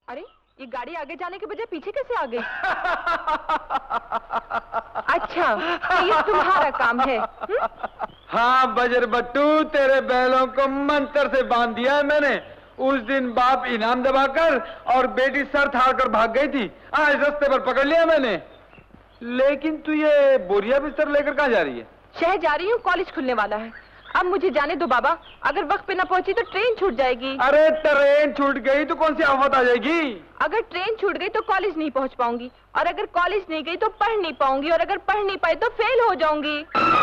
अरे ये गाड़ी आगे जाने के बजाय पीछे कैसे आ गई? अच्छा, तो ये तुम्हारा काम है? हाँ बजर बट्टू, तेरे बैलों को मंत्र से बांध दिया है मैंने। उस दिन बाप इनाम दबाकर और बेटी सर थाड़ कर भाग गई थी, आज रास्ते पर पकड़ लिया मैंने। लेकिन तू ये बोरिया बिस्तर लेकर कहाँ जा रही है? शहर जा रही हूँ, कॉलेज खुलने वाला है। अब मुझे जाने दो बाबा, अगर वक्त पे न पहुंची तो ट्रेन छूट जाएगी। अरे ट्रेन छूट गई तो कौन सी आफत आ जाएगी? अगर ट्रेन छूट गई तो कॉलेज नहीं पहुंच पाऊंगी, और अगर कॉलेज नहीं गई तो पढ़ नहीं पाऊंगी, और अगर पढ़ नहीं पाई तो फेल हो जाऊंगी।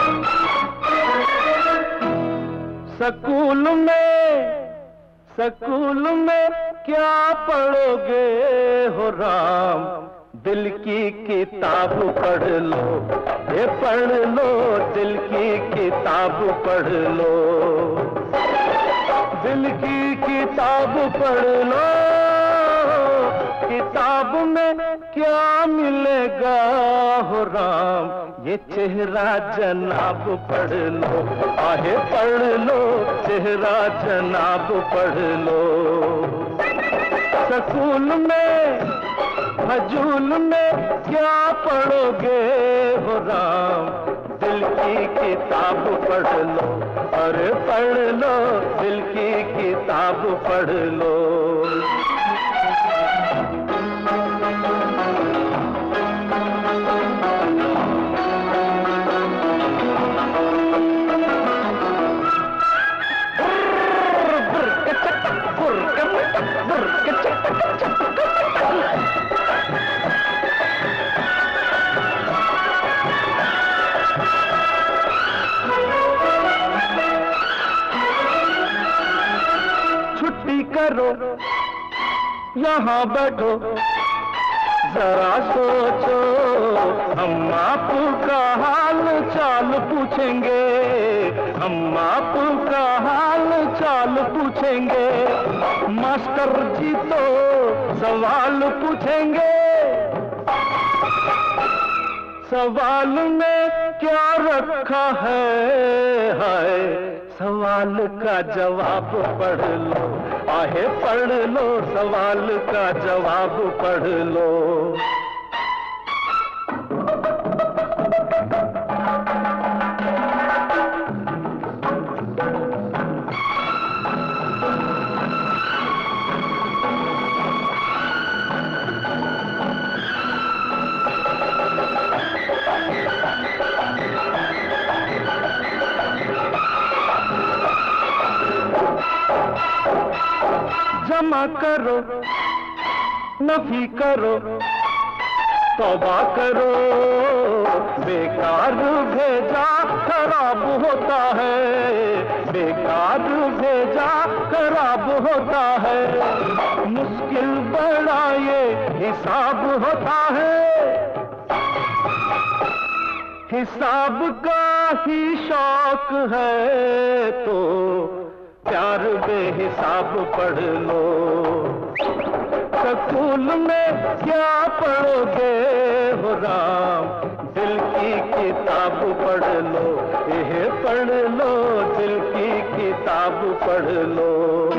स्कूल में क्या पढ़ोगे हो राम, दिल की किताब पढ़ लो, ये पढ़ लो, दिल की किताब पढ़ लो, दिल की किताब पढ़ लो। किताब में क्या मिलेगा हो राम, ये चेहरा जनाब पढ़ लो, आहे पढ़ लो, चेहरा जनाब पढ़ लो। स्कूल में हजूल में क्या पढ़ोगे हो राम, दिल की किताब पढ़ लो, अरे पढ़ लो, दिल की किताब पढ़ लो। करो यहाँ बैठो जरा सोचो, हम आपका हाल चाल पूछेंगे, हम आपका हाल चाल पूछेंगे, मास्टर जी तो सवाल पूछेंगे। सवाल में क्या रखा है, सवाल का जवाब पढ़ लो, आहे पढ़ लो, सवाल का जवाब पढ़ लो। जमा करो, नफी करो, तौबा करो, बेकार भेजा खराब होता है, बेकार भेजा खराब होता है, मुश्किल बड़ा ये हिसाब होता है, हिसाब का ही शौक है तो प्यार बेहिसाब पढ़ लो। स्कूल में क्या पढ़ोगे हो राम, दिल की किताब पढ़ लो, यह पढ़ लो, दिल की किताब पढ़ लो।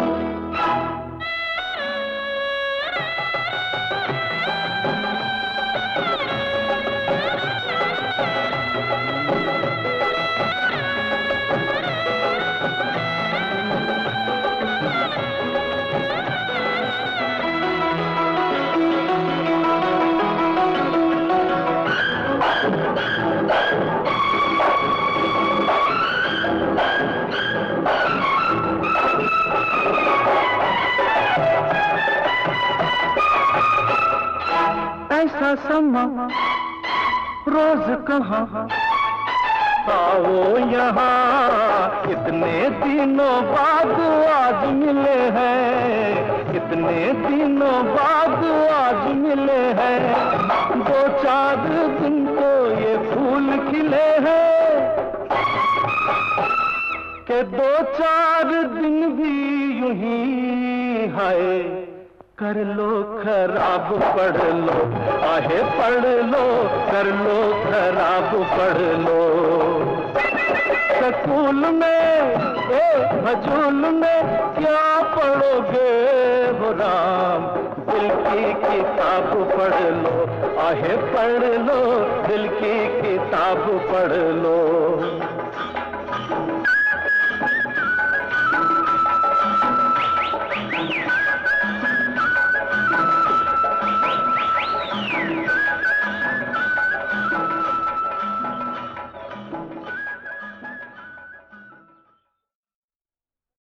ऐसा समा रोज कहाँ, आओ यहाँ, इतने दिनों बाद आज मिले हैं, इतने दिनों बाद आज मिले हैं, दो चार दिन को ये फूल खिले हैं, के दो चार दिन भी यूं ही है, कर लो खराब पढ़ लो, आहे पढ़ लो, कर लो खराब पढ़ लो। स्कूल में हजूल में क्या पढ़ोगे हो राम, दिल की किताब पढ़ लो, आहे पढ़ लो, दिल की किताब पढ़ लो।